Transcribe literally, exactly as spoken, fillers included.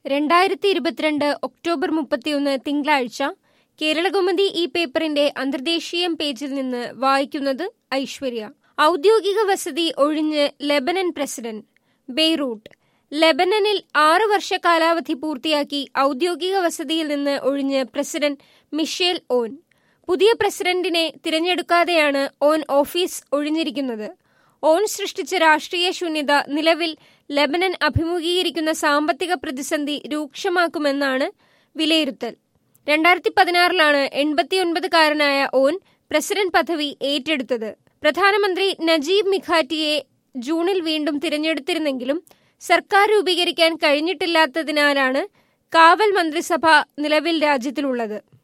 രണ്ടായിരത്തി ഇരുപത്തിരണ്ട് ഒക്ടോബർ മുപ്പത്തിയൊന്ന് തിങ്കളാഴ്ച കേരളകൗമുദി ഈ പേപ്പറിന്റെ അന്തർദേശീയം പേജിൽ നിന്ന് വായിക്കുന്നത് ഐശ്വര്യ. ഔദ്യോഗിക വസതി ഒഴിഞ്ഞ് ലെബനൻ പ്രസിഡന്റ്. ബെയ്റൂട്ട്. ലെബനനിൽ ആറ് വർഷ കാലാവധി പൂർത്തിയാക്കി ഔദ്യോഗിക വസതിയിൽ നിന്ന് ഒഴിഞ്ഞ് പ്രസിഡന്റ് മിഷേൽ ഓൻ. പുതിയ പ്രസിഡന്റിനെ തിരഞ്ഞെടുക്കാതെയാണ് ഓൻ ഓഫീസ് ഒഴിഞ്ഞിരിക്കുന്നത്. ഓൻ സൃഷ്ടിച്ച രാഷ്ട്രീയ ശൂന്യത നിലവിൽ ലെബനൻ അഭിമുഖീകരിക്കുന്ന സാമ്പത്തിക പ്രതിസന്ധി രൂക്ഷമാക്കുമെന്നാണ് വിലയിരുത്തൽ. രണ്ടായിരത്തി പതിനാറിലാണ് എൺപത്തിയൊൻപതുകാരനായ ഓൻ പ്രസിഡന്റ് പദവി ഏറ്റെടുത്തത്. പ്രധാനമന്ത്രി നജീബ് മിഖാറ്റിയെ ജൂണിൽ വീണ്ടും തിരഞ്ഞെടുത്തിരുന്നെങ്കിലും സർക്കാർ രൂപീകരിക്കാൻ കഴിഞ്ഞിട്ടില്ലാത്തതിനാലാണ് കാവൽ മന്ത്രിസഭ നിലവിൽ രാജ്യത്തിലുള്ളത്.